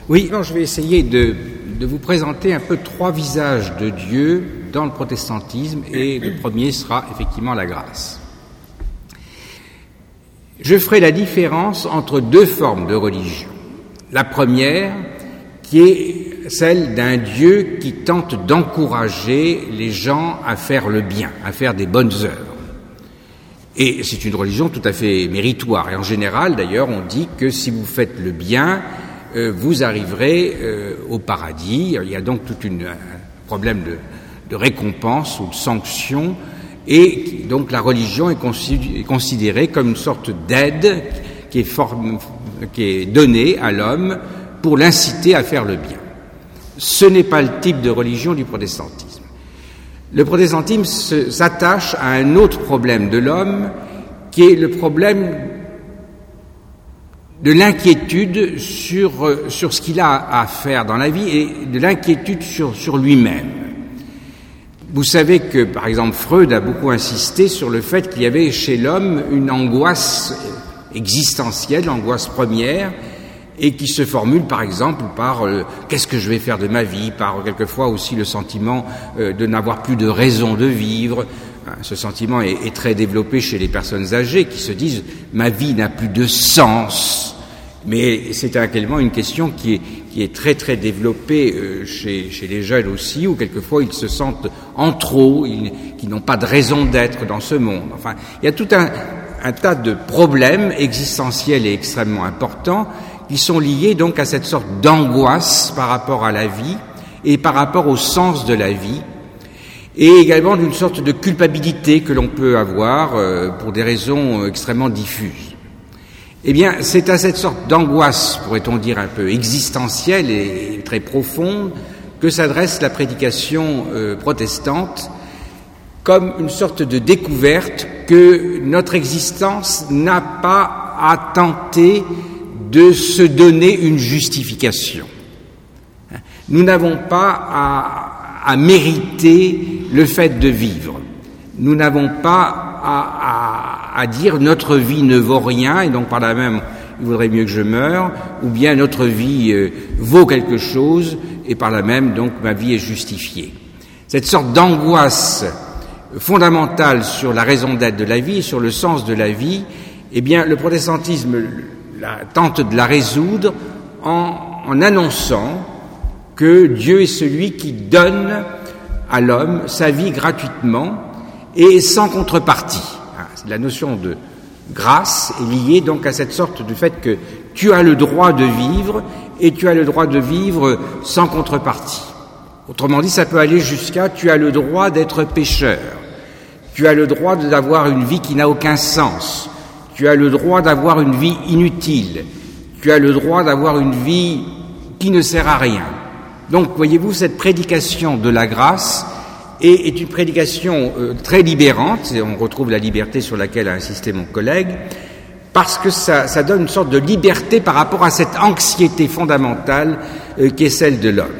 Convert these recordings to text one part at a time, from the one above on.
Oui, alors je vais essayer de vous présenter un peu trois visages de Dieu dans le protestantisme, et le premier sera effectivement la grâce. Je ferai la différence entre deux formes de religion. La première, qui est celle d'un Dieu qui tente d'encourager les gens à faire le bien, à faire des bonnes œuvres. Et c'est une religion tout à fait méritoire. Et en général, d'ailleurs, on dit que si vous faites le bien, vous arriverez au paradis. Il y a donc tout un problème de récompense ou de sanction, et donc la religion est considérée comme une sorte d'aide qui est donnée à l'homme pour l'inciter à faire le bien. Ce n'est pas le type de religion du protestantisme. Le protestantisme s'attache à un autre problème de l'homme, qui est le problème de l'inquiétude sur ce qu'il a à faire dans la vie et de l'inquiétude sur lui-même. Vous savez que, par exemple, Freud a beaucoup insisté sur le fait qu'il y avait chez l'homme une angoisse existentielle, l'angoisse première, et qui se formule, par exemple, par qu'est-ce que je vais faire de ma vie, par quelquefois aussi le sentiment de n'avoir plus de raison de vivre. Ce sentiment est très développé chez les personnes âgées qui se disent « ma vie n'a plus de sens ». Mais c'est également une question qui est très très développée chez les jeunes aussi, où quelquefois ils se sentent en trop, qui n'ont pas de raison d'être dans ce monde. Enfin, il y a tout un tas de problèmes existentiels et extrêmement importants qui sont liés donc à cette sorte d'angoisse par rapport à la vie et par rapport au sens de la vie, et également d'une sorte de culpabilité que l'on peut avoir pour des raisons extrêmement diffuses. Eh bien, c'est à cette sorte d'angoisse, pourrait-on dire un peu existentielle et très profonde, que s'adresse la prédication protestante, comme une sorte de découverte que notre existence n'a pas à tenter de se donner une justification. Nous n'avons pas à mériter le fait de vivre. Nous n'avons pas à dire notre vie ne vaut rien et donc par là même il vaudrait mieux que je meure, ou bien notre vie vaut quelque chose et par là même donc ma vie est justifiée. Cette sorte d'angoisse fondamentale sur la raison d'être de la vie, sur le sens de la vie, eh bien le protestantisme tente de la résoudre en annonçant que Dieu est celui qui donne à l'homme sa vie gratuitement et sans contrepartie. La notion de grâce est liée donc à cette sorte de fait que tu as le droit de vivre et tu as le droit de vivre sans contrepartie. Autrement dit, ça peut aller jusqu'à tu as le droit d'être pécheur, tu as le droit d'avoir une vie qui n'a aucun sens, tu as le droit d'avoir une vie inutile, tu as le droit d'avoir une vie qui ne sert à rien. Donc, voyez-vous, cette prédication de la grâce est une prédication très libérante, et on retrouve la liberté sur laquelle a insisté mon collègue, parce que ça donne une sorte de liberté par rapport à cette anxiété fondamentale qui est celle de l'homme.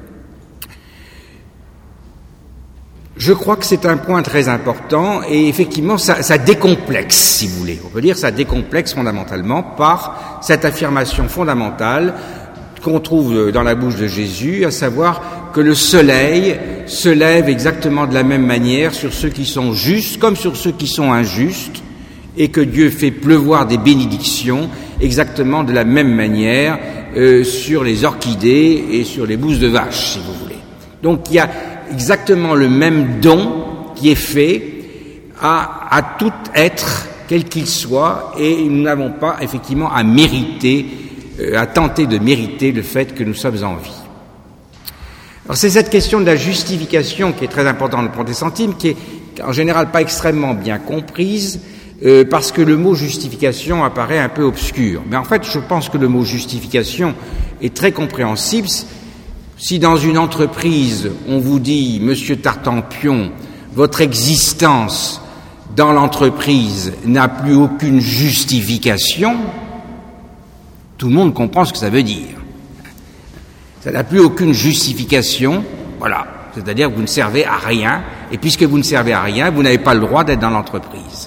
Je crois que c'est un point très important, et effectivement ça décomplexe, si vous voulez. On peut dire ça décomplexe fondamentalement par cette affirmation fondamentale qu'on trouve dans la bouche de Jésus, à savoir que le soleil se lève exactement de la même manière sur ceux qui sont justes comme sur ceux qui sont injustes, et que Dieu fait pleuvoir des bénédictions exactement de la même manière sur les orchidées et sur les bousses de vache, si vous voulez. Donc il y a exactement le même don qui est fait à tout être, quel qu'il soit, et nous n'avons pas effectivement à mériter, à tenter de mériter le fait que nous sommes en vie. Alors c'est cette question de la justification qui est très importante dans le protestantisme, qui est en général pas extrêmement bien comprise, parce que le mot justification apparaît un peu obscur. Mais en fait, je pense que le mot justification est très compréhensible. Si dans une entreprise, on vous dit, Monsieur Tartampion, votre existence dans l'entreprise n'a plus aucune justification, tout le monde comprend ce que ça veut dire. Ça n'a plus aucune justification, voilà. C'est-à-dire que vous ne servez à rien, et puisque vous ne servez à rien, vous n'avez pas le droit d'être dans l'entreprise.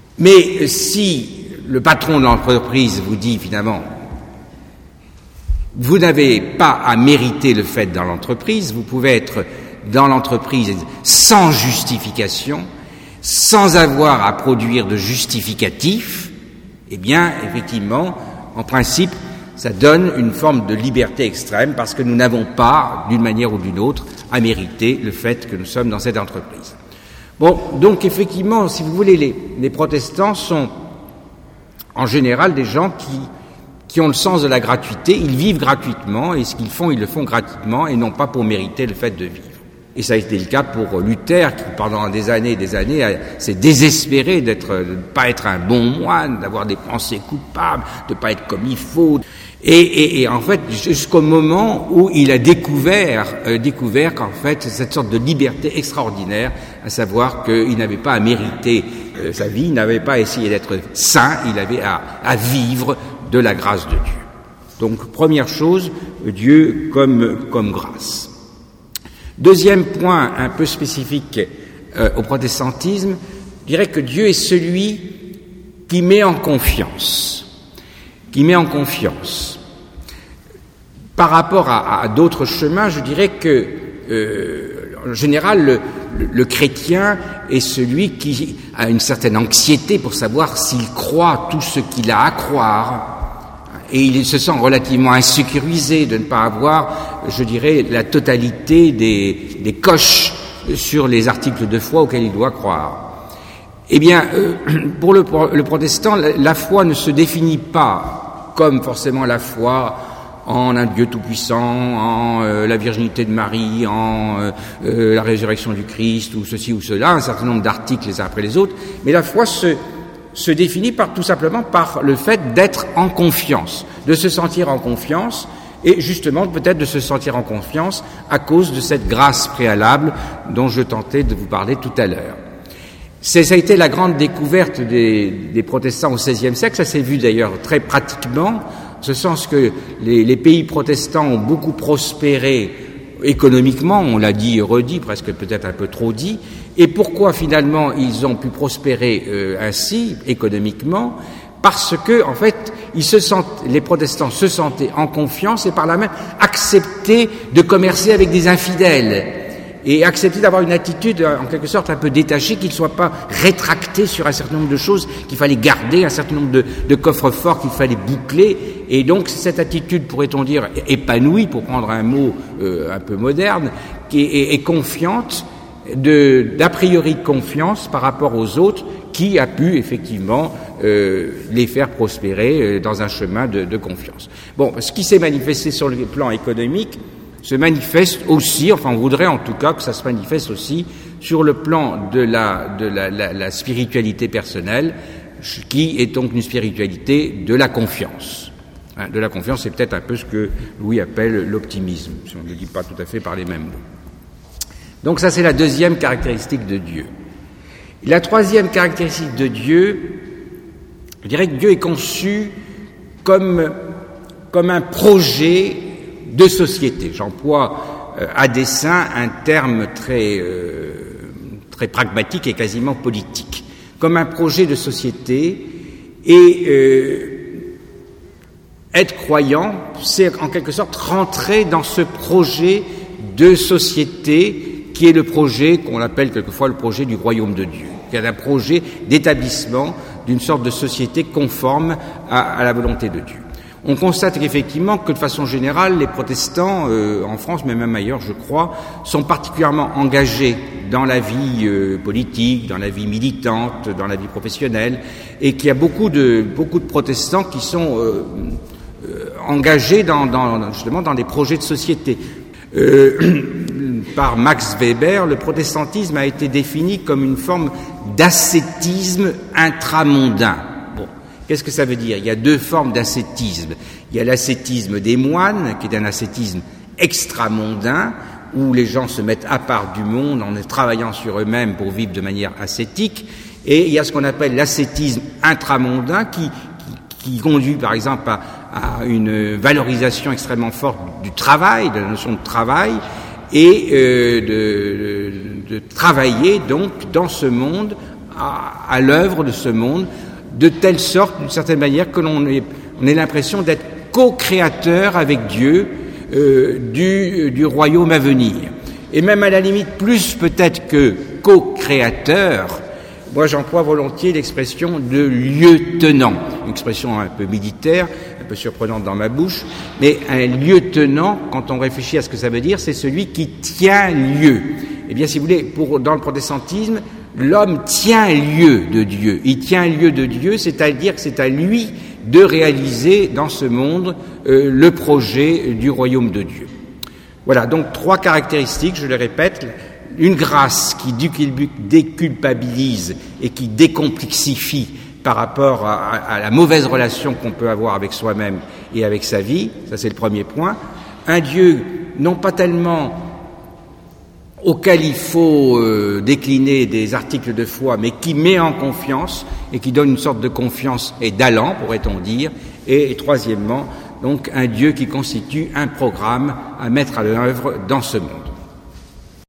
Mais si le patron de l'entreprise vous dit finalement, Vous n'avez pas à mériter le fait dans l'entreprise, vous pouvez être dans l'entreprise sans justification, sans avoir à produire de justificatif. Eh bien, effectivement, en principe, ça donne une forme de liberté extrême parce que nous n'avons pas, d'une manière ou d'une autre, à mériter le fait que nous sommes dans cette entreprise. Bon, donc effectivement, si vous voulez, les protestants sont en général des gens qui ont le sens de la gratuité, ils vivent gratuitement et ce qu'ils font, ils le font gratuitement et non pas pour mériter le fait de vivre. Et ça a été le cas pour Luther qui pendant des années s'est désespéré de ne pas être un bon moine, d'avoir des pensées coupables, de ne pas être comme il faut. Et en fait, jusqu'au moment où il a découvert qu'en fait, cette sorte de liberté extraordinaire, à savoir qu'il n'avait pas à mériter sa vie, il n'avait pas à essayer d'être saint, il avait à vivre de la grâce de Dieu. Donc, première chose, Dieu comme grâce. Deuxième point un peu spécifique au protestantisme, je dirais que Dieu est celui qui met en confiance. Par rapport à d'autres chemins, je dirais que, en général, le chrétien est celui qui a une certaine anxiété pour savoir s'il croit tout ce qu'il a à croire. Et il se sent relativement insécurisé de ne pas avoir, je dirais, la totalité des coches sur les articles de foi auxquels il doit croire. Eh bien, pour le protestant, la foi ne se définit pas comme forcément la foi en un Dieu tout-puissant, en la virginité de Marie, en la résurrection du Christ, ou ceci ou cela, un certain nombre d'articles les uns après les autres, mais la foi se définit tout simplement par le fait d'être en confiance, de se sentir en confiance, et justement peut-être de se sentir en confiance à cause de cette grâce préalable dont je tentais de vous parler tout à l'heure. Ça a été la grande découverte des protestants au XVIe siècle, ça s'est vu d'ailleurs très pratiquement, en ce sens que les pays protestants ont beaucoup prospéré économiquement, on l'a dit et redit, presque peut-être un peu trop dit. Et pourquoi finalement ils ont pu prospérer ainsi économiquement? Parce que en fait, les protestants se sentaient en confiance et par là même acceptaient de commercer avec des infidèles et acceptaient d'avoir une attitude en quelque sorte un peu détachée, qu'ils ne soient pas rétractés sur un certain nombre de choses qu'il fallait garder, un certain nombre de coffres-forts qu'il fallait boucler. Et donc cette attitude, pourrait-on dire, épanouie, pour prendre un mot un peu moderne, qui est confiante, d'a priori de confiance par rapport aux autres, qui a pu effectivement les faire prospérer dans un chemin de confiance. Bon, ce qui s'est manifesté sur le plan économique se manifeste aussi, enfin on voudrait en tout cas que ça se manifeste aussi sur le plan de la spiritualité personnelle, qui est donc une spiritualité de la confiance. De la confiance, c'est peut-être un peu ce que Louis appelle l'optimisme, si on ne le dit pas tout à fait par les mêmes mots. Donc ça, c'est la deuxième caractéristique de Dieu. La troisième caractéristique de Dieu, je dirais que Dieu est conçu comme un projet de société. J'emploie à dessein un terme très pragmatique et quasiment politique. Comme un projet de société, et être croyant, c'est en quelque sorte rentrer dans ce projet de société qui est le projet qu'on appelle quelquefois le projet du royaume de Dieu, qui est un projet d'établissement d'une sorte de société conforme à la volonté de Dieu. On constate qu'effectivement que de façon générale, les protestants, en France, mais même ailleurs, je crois, sont particulièrement engagés dans la vie politique, dans la vie militante, dans la vie professionnelle, et qu'il y a beaucoup de protestants qui sont engagés justement dans des projets de société. Par Max Weber, le protestantisme a été défini comme une forme d'ascétisme intramondain. Bon, qu'est-ce que ça veut dire? Il y a deux formes d'ascétisme. Il y a l'ascétisme des moines, qui est un ascétisme extramondain, où les gens se mettent à part du monde en travaillant sur eux-mêmes pour vivre de manière ascétique. Et il y a ce qu'on appelle l'ascétisme intramondain, qui conduit par exemple à une valorisation extrêmement forte du travail, de la notion de travail, et de travailler donc dans ce monde, à l'œuvre de ce monde, de telle sorte, d'une certaine manière, que l'on ait l'impression d'être co-créateur avec Dieu du royaume à venir. Et même à la limite, plus peut-être que co-créateur, moi j'emploie volontiers l'expression de lieutenant, une expression un peu militaire, un peu surprenante dans ma bouche, mais un lieutenant, quand on réfléchit à ce que ça veut dire, c'est celui qui tient lieu. Eh bien, si vous voulez, dans le protestantisme, l'homme tient lieu de Dieu. Il tient lieu de Dieu, c'est-à-dire que c'est à lui de réaliser dans ce monde le projet du royaume de Dieu. Voilà, donc 3 caractéristiques, je le répète. Une grâce qui déculpabilise et qui décomplexifie par rapport à la mauvaise relation qu'on peut avoir avec soi-même et avec sa vie, ça c'est le premier point. Un Dieu non pas tellement auquel il faut décliner des articles de foi, mais qui met en confiance et qui donne une sorte de confiance et d'allant, pourrait-on dire. Et troisièmement, donc un Dieu qui constitue un programme à mettre à l'œuvre dans ce monde.